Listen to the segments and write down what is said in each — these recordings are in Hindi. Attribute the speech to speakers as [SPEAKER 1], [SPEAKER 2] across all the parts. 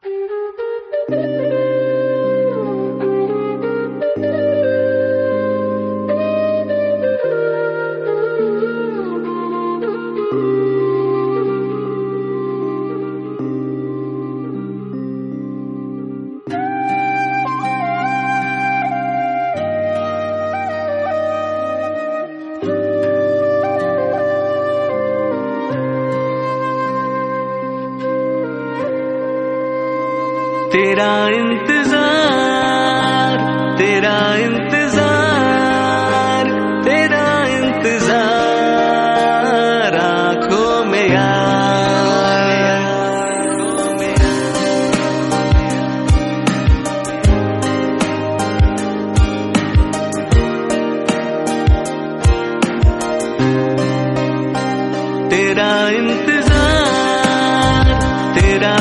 [SPEAKER 1] तेरा इंतजार, तेरा इंतजार, तेरा इंतजार आँखों में यार। तेरा इंतजार, तेरा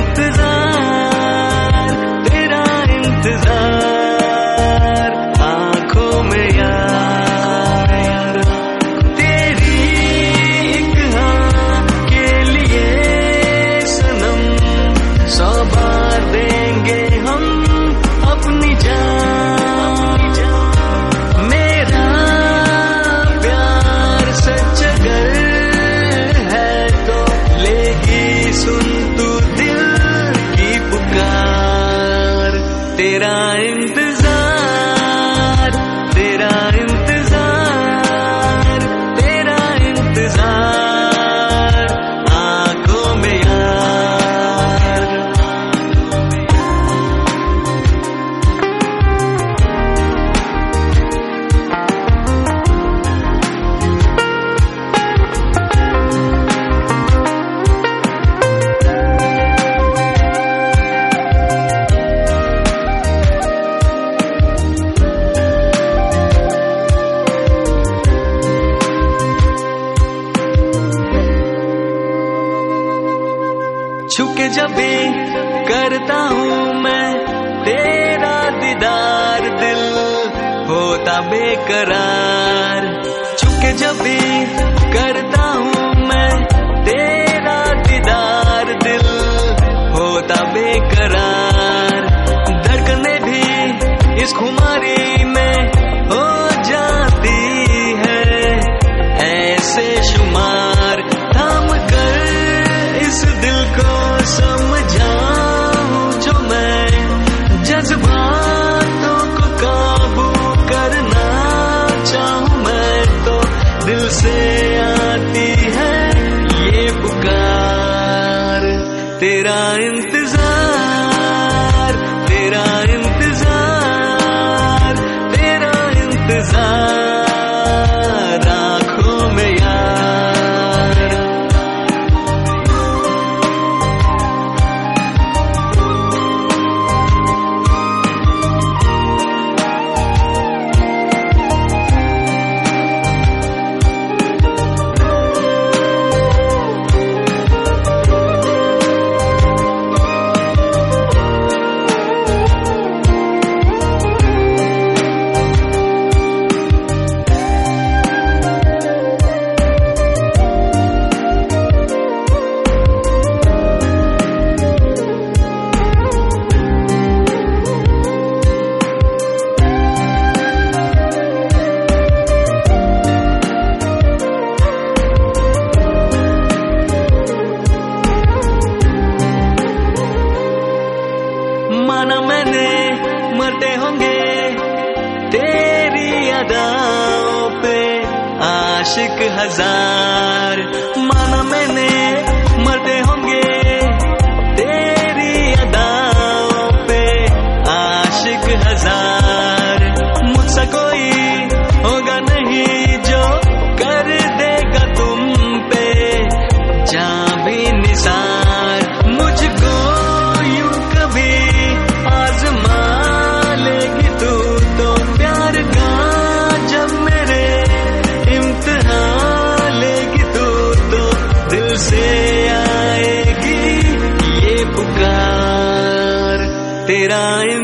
[SPEAKER 1] इंतजार आँखों में यार। तेरी एक हाँ के लिए सनम 100 बार देंगे हम अपनी जान। मेरा प्यार सच अगर है तो लेगी सुन तू दिल की पुकार। तेरा इंतजार, तेरा इंतजार, तेरा इंतजार आँखों में यार। छुके जब भी करता हूँ मैं तेरा दीदार दिल होता बेकरार। छुके जब भी करता हूँ मैं तेरा दीदार दिल होता बेकरार। धड़कने भी इस खुमारी में हो जाती है ऐसे शुमार। थाम कर इस दिल को समझाऊं जो मैं जज्बातों को काबू करना चाहूं मैं तो दिल से आती है ये पुकार। तेरा इंतजार, तेरा इंतजार, तेरा इंतजार आँखों में यार। माना मैंने मरते होंगे तेरी अदाओं पे आशिक हजार। माना मैंने मरते होंगे तेरी अदाओं पे आशिक हजार। मुझसे कोई होगा नहीं जो कर देगा तुम पे जहाँ भी निसार। मुझको यूं कभी आजमा लेगी तू तो प्यार का जब मेरे इम्तिहान लेगी तू तो दिल से आएगी ये पुकार। तेरा